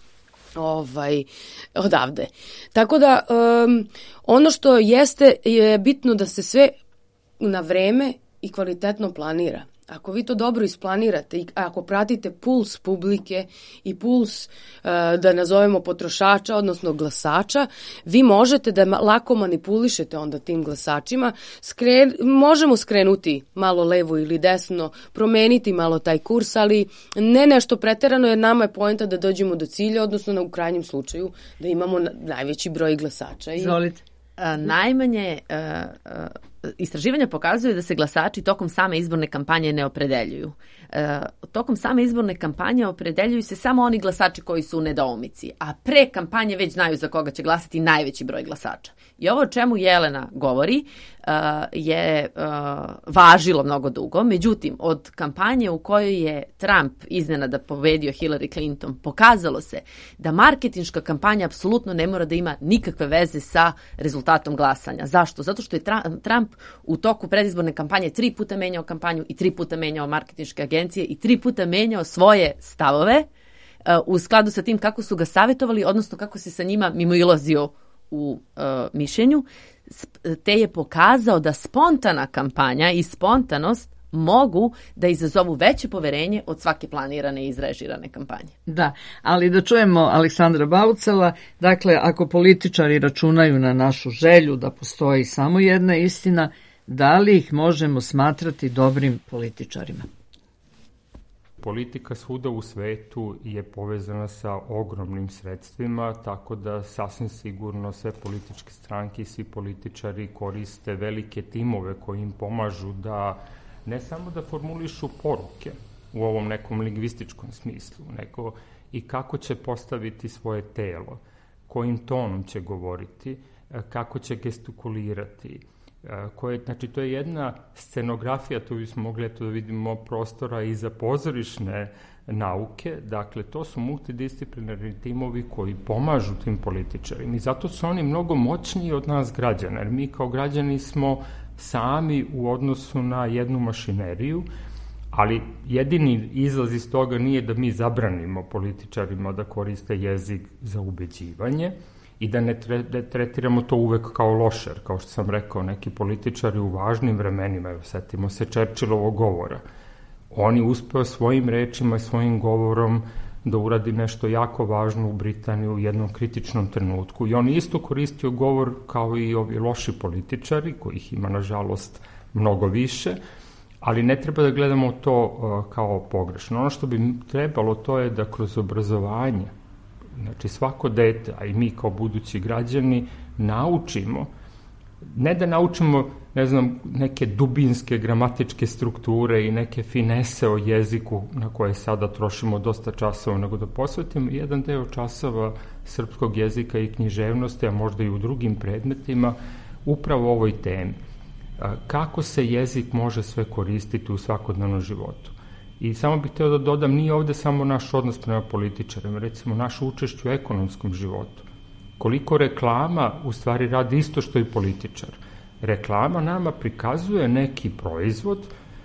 ovaj odavde. Tako da um, ono što jeste je bitno da se sve na vreme i kvalitetno planira. Ako vi to dobro isplanirate i ako pratite puls publike i puls, da nazovemo potrošača, odnosno glasača, vi možete da lako manipulišete onda tim glasačima. Skren, možemo skrenuti malo levo ili desno, promeniti malo taj kurs, ali ne nešto preterano jer nama je poenta da dođemo do cilja, odnosno na u krajnjem slučaju da imamo najveći broj glasača. Izvolite. A, najmanje a, a, istraživanja pokazuju da se glasači tokom same izborne kampanje ne opredeljuju. E, tokom same izborne kampanje opredeljuju se samo oni glasači koji su u nedoumici, a pre kampanje već znaju za koga će glasati najveći broj glasača. I ovo o čemu Jelena govori uh, je uh, važilo mnogo dugo, međutim od kampanje u kojoj je Trump iznenada pobedio Hillary Clinton pokazalo se da marketinška kampanja apsolutno ne mora da ima nikakve veze sa rezultatom glasanja. Zašto? Zato što je Trump u toku predizborne kampanje tri puta menjao kampanju i tri puta menjao marketinške agencije i tri puta menjao svoje stavove uh, u skladu sa tim kako su ga savjetovali, odnosno kako se sa njima mimoilazio u uh, mišljenju, te je pokazao da spontana kampanja i spontanost mogu da izazovu veće poverenje od svake planirane i izrežirane kampanje. Da, ali da čujemo Aleksandra Baucela, dakle, ako političari računaju na našu želju da postoji samo jedna istina, da li ih možemo smatrati dobrim političarima? Politika svuda u svetu je povezana sa ogromnim sredstvima, tako da sasvim sigurno sve političke stranke i svi političari koriste velike timove koji im pomažu da ne samo da formulišu poruke u ovom nekom lingvističkom smislu, nego i kako će postaviti svoje telo, kojim tonom će govoriti, kako će gestikulirati, koje, znači to je jedna scenografija, tu bismo mogli eto da vidimo prostora i za pozorišne nauke, dakle to su multidisciplinarni timovi koji pomažu tim političarima i zato su oni mnogo moćniji od nas građana, jer mi kao građani smo sami u odnosu na jednu mašineriju, ali jedini izlaz iz toga nije da mi zabranimo političarima da koriste jezik za ubeđivanje, i da ne tretiramo to uvek kao loše, kao što sam rekao, neki političari u važnim vremenima, evo setimo se Churchillovog govora, on je uspeo svojim rečima i svojim govorom da uradi nešto jako važno u Britaniji u jednom kritičnom trenutku i on isto koristio govor kao i ovi loši političari, kojih ima nažalost mnogo više, ali ne treba da gledamo to uh, kao pogrešno. Ono što bi trebalo to je da kroz obrazovanje, znači svako dete, a i mi kao budući građani, naučimo, ne da naučimo, ne znam, neke dubinske gramatičke strukture i neke finese o jeziku na koje sada trošimo dosta časova, nego da posvetimo jedan deo časova srpskog jezika i književnosti, a možda i u drugim predmetima, upravo ovoj temi. Kako se jezik može sve koristiti u svakodnevnom životu. I samo bih hteo da dodam, nije ovde samo naš odnos prema političarima, recimo naše učešće u ekonomskom životu. Koliko reklama u stvari radi isto što i političar. Reklama nama prikazuje neki proizvod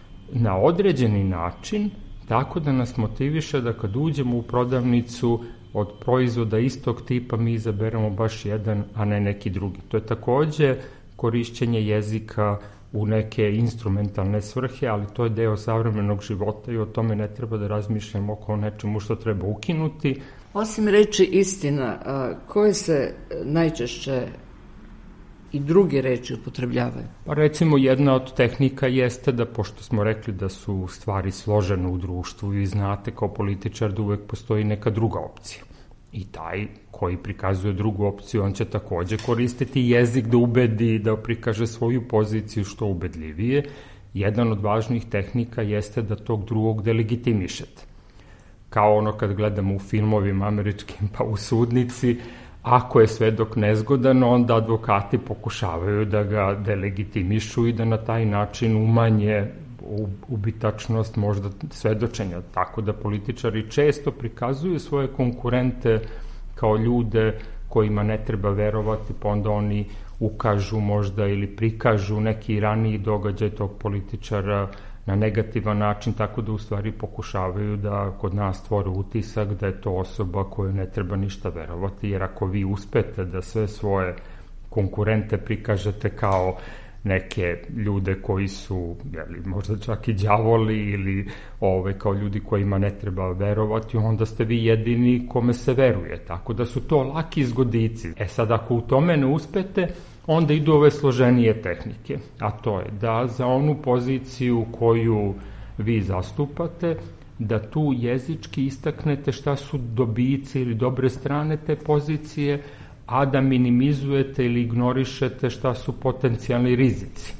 na određeni način, tako da nas motiviše da kad uđemo u prodavnicu od proizvoda istog tipa mi izaberemo baš jedan, a ne neki drugi. To je takođe korišćenje jezika u neke instrumentalne svrhe, ali to je deo savremenog života i o tome ne treba da razmišljamo oko nečemu što treba ukinuti, Osim reči istina, koje se najčešće i druge reči upotrebljavaju? Pa recimo jedna od tehnika jeste da, pošto smo rekli da su stvari složene u društvu i znate kao političar da uvek postoji neka druga opcija. I taj koji prikazuje drugu opciju, on će takođe koristiti jezik da ubedi, da prikaže svoju poziciju što ubedljivije. Jedan od važnih tehnika jeste da tog drugog delegitimišete. Kao ono kad gledamo u filmovima američkim pa u sudnici, ako je svedok nezgodan, onda advokati pokušavaju da ga delegitimišu i da na taj način umanje ubitačnost možda svedočenja. Tako da političari često prikazuju svoje konkurente kao ljude kojima ne treba verovati, pa onda oni ukažu možda ili prikažu neki raniji događaj tog političara na negativan način, tako da u stvari pokušavaju da kod nas stvore utisak da je to osoba koju ne treba ništa verovati, jer ako vi uspete da sve svoje konkurente prikažete kao neke ljude koji su jeli, možda čak i đavoli ili ove, kao ljudi kojima ne treba verovati, onda ste vi jedini kome se veruje. Tako da su to laki zgodici. E sad, ako u tome ne uspete, onda idu ove složenije tehnike. A to je da za onu poziciju koju vi zastupate, da tu jezički istaknete šta su dobici ili dobre strane te pozicije, a da minimizujete ili ignorišete šta su potencijalni rizici.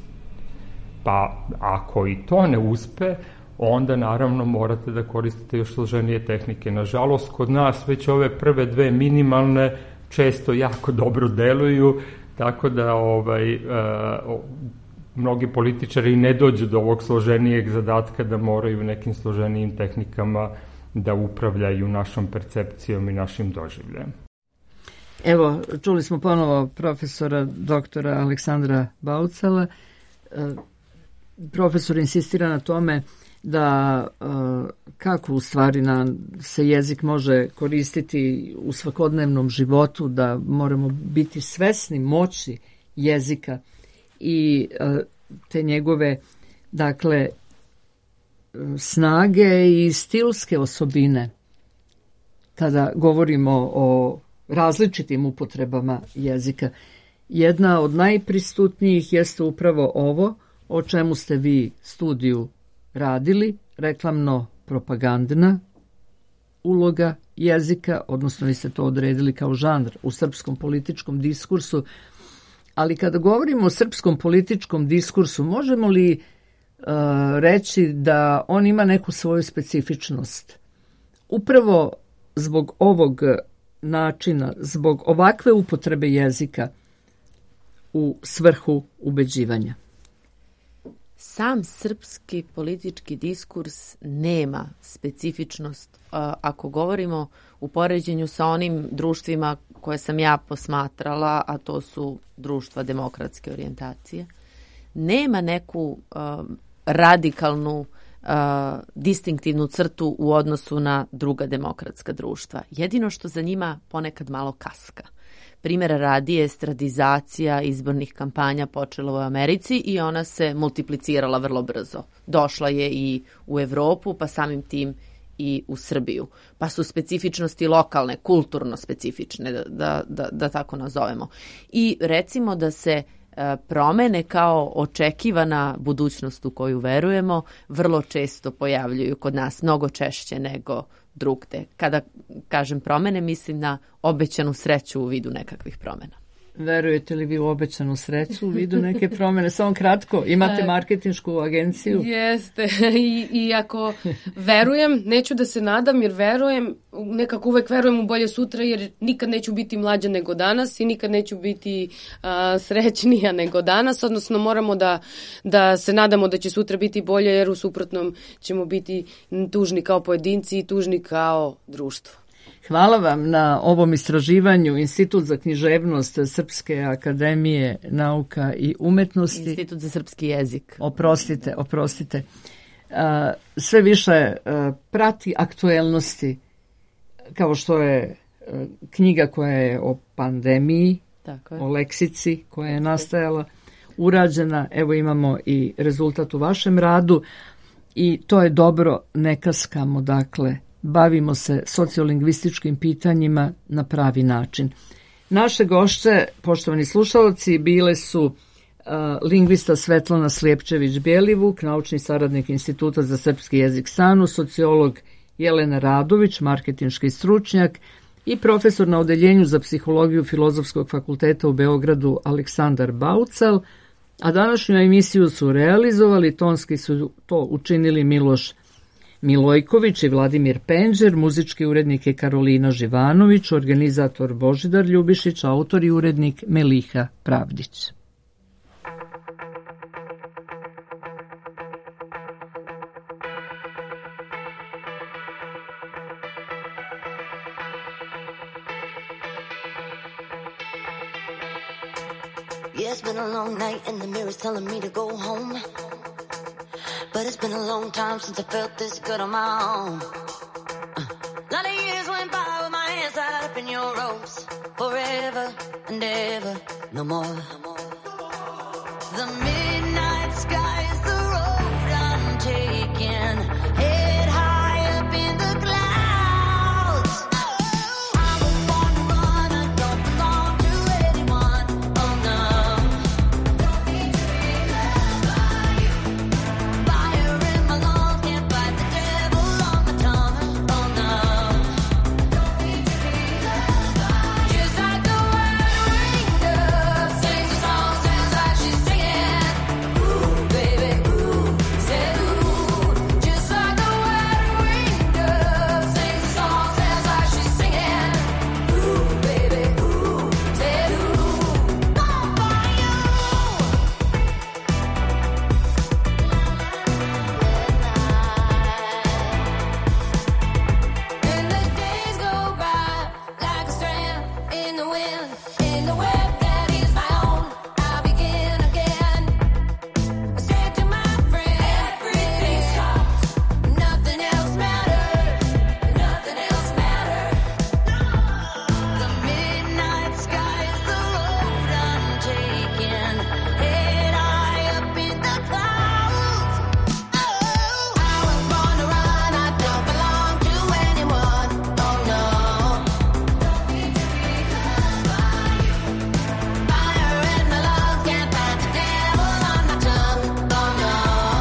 Pa ako i to ne uspe, onda naravno morate da koristite još složenije tehnike. Nažalost, kod nas već ove prve dve minimalne često jako dobro deluju, tako da ovaj, uh, mnogi političari ne dođu do ovog složenijeg zadatka da moraju nekim složenijim tehnikama da upravljaju našom percepcijom i našim doživljajem. Evo, čuli smo ponovo profesora doktora Aleksandra Baucala. Profesor insistira na tome da kako u stvari na, se jezik može koristiti u svakodnevnom životu, da moramo biti svesni moći jezika i te njegove, dakle, snage i stilske osobine kada govorimo o različitim upotrebama jezika. Jedna od najprisutnijih jeste upravo ovo o čemu ste vi studiju radili, reklamno-propagandna uloga jezika, odnosno vi ste to odredili kao žanr u srpskom političkom diskursu. Ali kada govorimo o srpskom političkom diskursu, možemo li uh, reći da on ima neku svoju specifičnost? Upravo zbog ovog načina, zbog ovakve upotrebe jezika u svrhu ubeđivanja. Sam srpski politički diskurs nema specifičnost. Ako govorimo u poređenju sa onim društvima koje sam ja posmatrala, a to su društva demokratske orijentacije, nema neku uh, radikalnu uh, distinktivnu crtu u odnosu na druga demokratska društva. Jedino što za njima ponekad malo kaska. Primjera radi je estradizacija izbornih kampanja počela u Americi i ona se multiplicirala vrlo brzo. Došla je i u Evropu, pa samim tim i u Srbiju. Pa su specifičnosti lokalne, kulturno specifične, da, da, da tako nazovemo. I recimo da se promene kao očekivana budućnost u koju verujemo vrlo često pojavljuju kod nas, mnogo češće nego drugde. Kada kažem promene, mislim na obećanu sreću u vidu nekakvih promena. Verujete li vi u obećanu sreću u vidu neke promene? Samo kratko, imate marketinšku agenciju? Jeste, I, i ako verujem, neću da se nadam jer verujem, nekako uvek verujem u bolje sutra jer nikad neću biti mlađa nego danas i nikad neću biti a, srećnija nego danas, odnosno moramo da, da se nadamo da će sutra biti bolje jer u suprotnom ćemo biti tužni kao pojedinci i tužni kao društvo. Hvala vam na ovom istraživanju. Institut za književnost Srpske akademije nauka i umetnosti. Institut za srpski jezik. Oprostite, oprostite. Sve više prati aktuelnosti, kao što je knjiga koja je o pandemiji, Tako je. O leksici koja je nastajala, urađena. Evo imamo i rezultat u vašem radu i to je dobro, ne kaskamo, dakle, bavimo se sociolingvističkim pitanjima na pravi način. Naše gošće, poštovani slušalci, bile su uh, lingvista Svetlana Slijepčević-Bjelivuk, naučni saradnik Instituta za srpski jezik SANU, sociolog Jelena Radović, marketinški stručnjak i profesor na Odeljenju za psihologiju Filozofskog fakulteta u Beogradu Aleksandar Baucal, a današnju emisiju su realizovali, tonski su to učinili Miloš Milojković i Vladimir Penđer, muzički urednik je Karolina Živanović, organizator Božidar Ljubišić, autor i urednik Meliha Pravdić. Yeah, it's been a long night and the mirror's telling me to go home. But it's been a long time since I felt this good on my own. Uh, lot of years went by with my hands tied up in your ropes. Forever and ever, no more. The midnight sky is the road I'm taking. Head high up in the clouds. I was born to run, I don't belong to anyone. Oh no. Don't need to be loved by you. Fire in my lungs, can't fight the devil on my tongue. Oh no. Don't need to be loved by you. Just like the wild wind dove sings a song, sounds like she's singing. Ooh, baby, ooh, say ooh. Just like the wild wind dove sings a song, sounds like she's singing. Ooh, baby, ooh, say ooh. Born by you. And the days go by like a strand in the wind, in the web that is my own. I begin again. I said to my friend, everything stopped. Nothing else mattered. Nothing else mattered. The midnight sky is the road I'm taking. Head high up in the clouds. Oh, I was born to run. I don't belong to anyone. Oh no. Don't need to be loved by you. Fire in my lungs, can't fight the devil on my tongue. Oh no.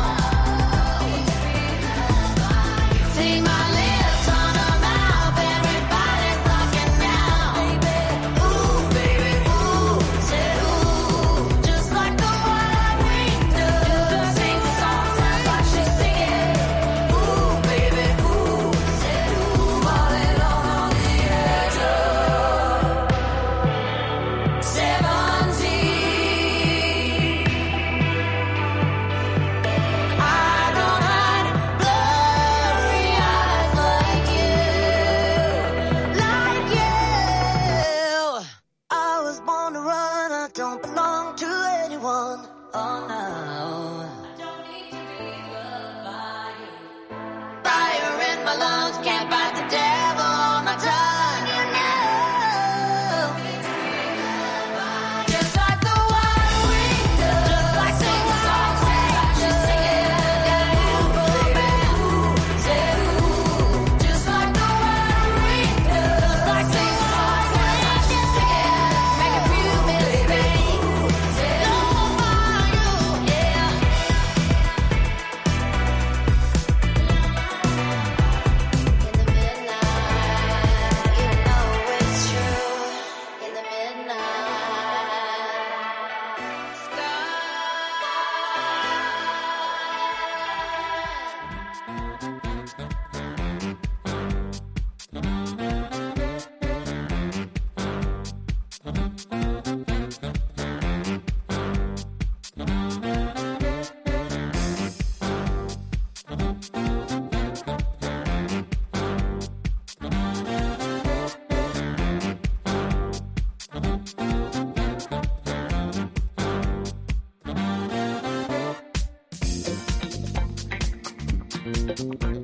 See my lips on her mouth, everybody's talking now. Ooh, baby, ooh, say ooh. Just like the wild wind dove sings a song, sounds like she's singing. Ooh, baby, ooh, say ooh. All alone on the edge of seventeen. I don't hide blurry eyes like you, like you. I was born to run, I don't belong to anyone. Oh no. I don't need to be loved by you. Fire in my lungs, can't fight the devil on my tongue. You know. Just like the wild wind dove, just like sing a song, sounds like she's singing. Ooh, baby, ooh, say ooh. Just like the wild wind dove, just like sing a song, sounds like she's singing. Make a few mistakes, say ooh, for you, yeah. In the midnight, you know it's true. In the midnight sky. Thank you.